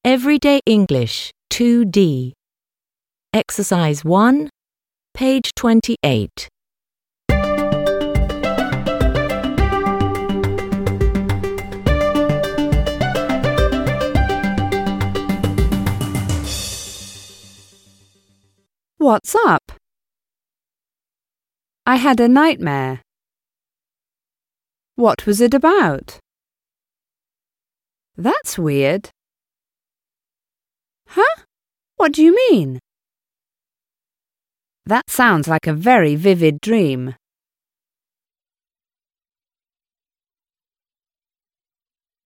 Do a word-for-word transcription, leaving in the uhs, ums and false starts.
Everyday English two D. Exercise one, page twenty-eight. What's up? I had a nightmare. What was it about? That's weird. Huh? What do you mean? That sounds like a very vivid dream.